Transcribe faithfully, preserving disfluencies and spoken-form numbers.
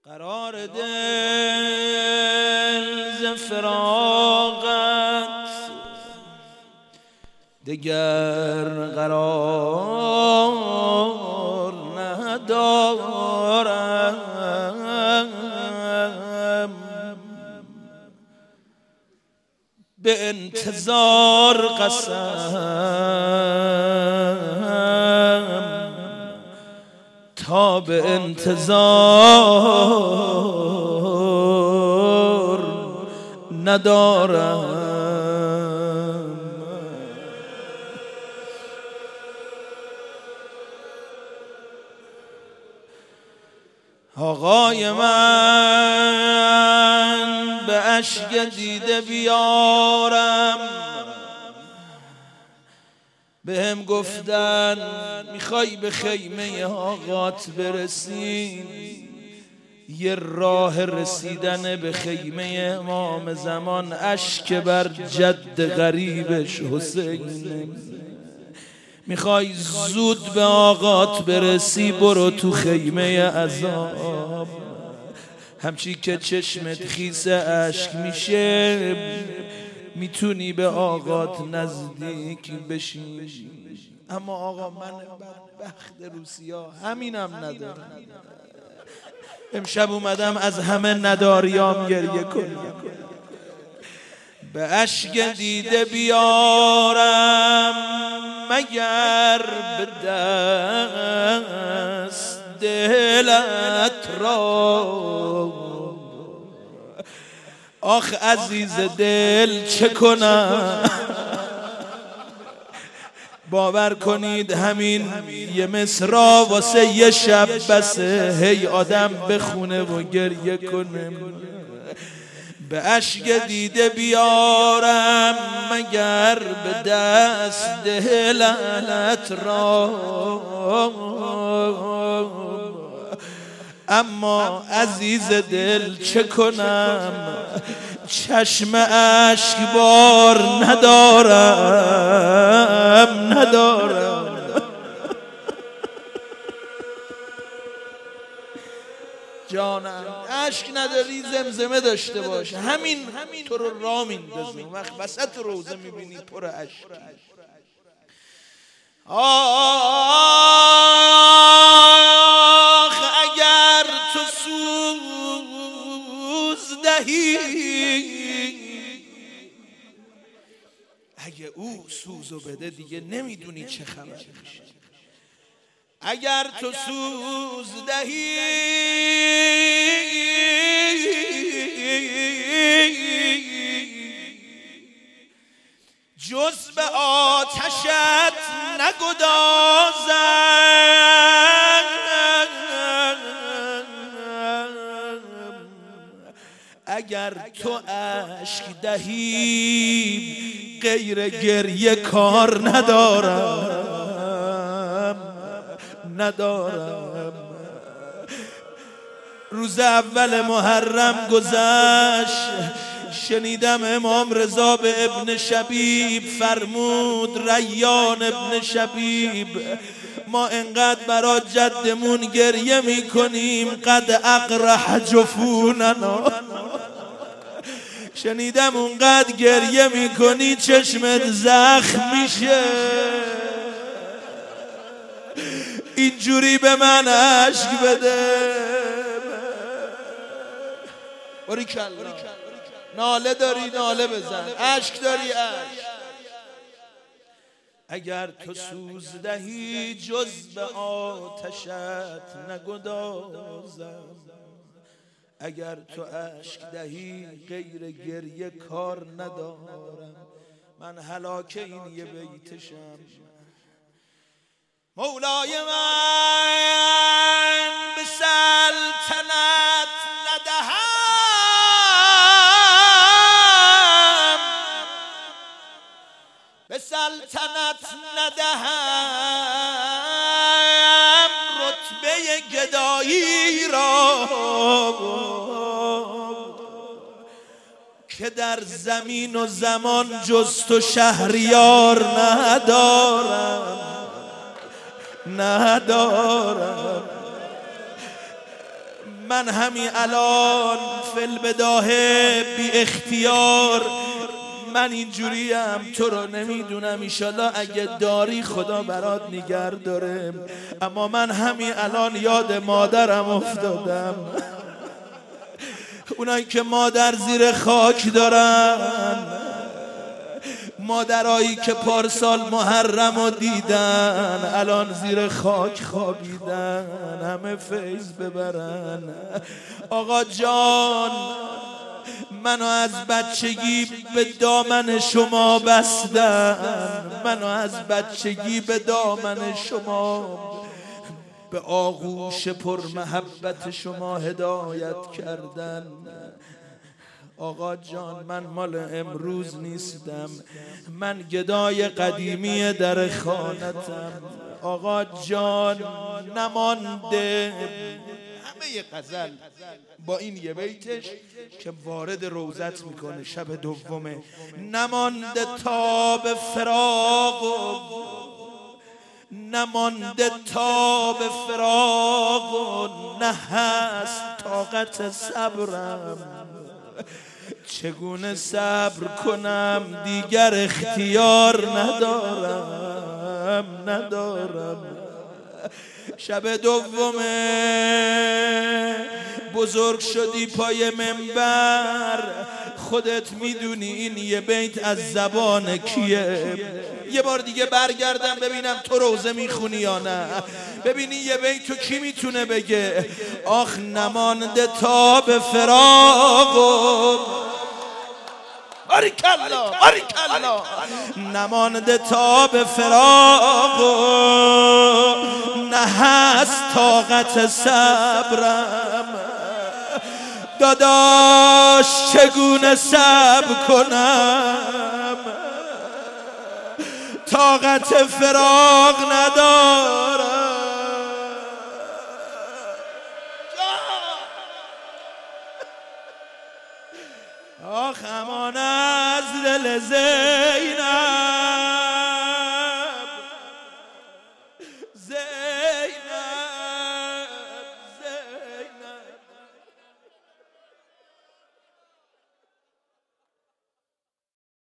قرار دل ز فراقت دگر قرار ندارم، به انتظار قسم تا به انتظار ندارم. آقای من به اشک دیده بیارم، به هم گفتن میخوای به خیمه آقات برسی، یه راه رسیدن به خیمه امام زمان اشک بر جد غریبش حسین. میخوای زود به آقات برسی برو تو خیمه عذاب، همچی که چشمت خیس اشک میشه میتونی به آقات نزدیک بشی. اما آقا من بدبخت روسیا همینم ندارم، امشب اومدم از همه نداریام گریه کنم، به اشک دیده بیارم مگر به دست دلت را. آخ عزیز دل چه کنم، باور کنید همین یه مصرع واسه یه شب بسه، هی آدم بخونه و گریه کنه. به اشک دیده بیارم مگر به دست دلت را، اما عزیز دل چه کنم چشم اشک بار ندارم ندارم. جانم اشک نداری زمزمه داشته باش، همین تو رو را میندازه، اون وقت وسط روزه میبینی پر اشک. آخ اگر تو سوز دهی، اگه او سوزو بده دیگه نمیدونی چه خبر میشه. اگر تو سوز دهی جز به آتشت نگدازم، اگر تو اشک دهی غیر گریه کار ندارم ندارم. روز اول محرم گذشت، شنیدم امام رضا به ابن شبیب فرمود، ریان ابن شبیب ما انقدر برا جدمون گریه میکنیم قد اقرح جفوننا، شنیدم اونقدر گریه میکنی چشمت زخم میشه، اینجوری به من اشک بده. باریکلا ناله داری ناله بزن، اشک داری اشک. اگر تو سوز دهی جز به آتشت نگدازم، اگر تو اشک دهی غیر گریه کار ندارم. من هلاک این یه بیتشم. مولای من به سلطنت ندهم، به سلطنت ندهم رتبه گدایی را که در زمین و زمان جز تو شهریار ندارم ندارم. من همین الان فل بداهه بی اختیار من اینجوریم، تو رو نمیدونم، ایشالله اگه داری خدا برات نگر داره، اما من همین الان یاد مادرم افتادم. اونایی که مادر زیر خاک دارن، مادرایی که پارسال محرم رو دیدن الان زیر خاک خوابیدن، همه فیض ببرن. آقا جان منو از بچگی به دامن شما بستن، منو از بچگی به دامن شما، به آغوش پر محبت شما هدایت کردن. آقا جان من مال امروز نیستم، من گدای قدیمی در خانتم. آقا جان نمانده، همه غزل با این یه بیتش که وارد روزت میکنه شب دومه، نمانده تا به فراق، نمانده تا به فراق، نه هست طاقت صبرم، چگونه صبر کنم دیگر اختیار ندارم ندارم. شب دومه بزرگ شدی پای منبر، خودت میدونی این یه بیت از زبان کیه. یه بار دیگه برگردم ببینم تو روزه میخونی یا نه، ببینی یه بیت تو کی میتونه بگه. آخ نمانده تا به فراق، باریکلا باریکلا، نمانده تا به فراق، نه هست طاقت صبرم. داداش چگونه صبر کنم، طاقت فراق ندارم. آخ امان از دل زینب،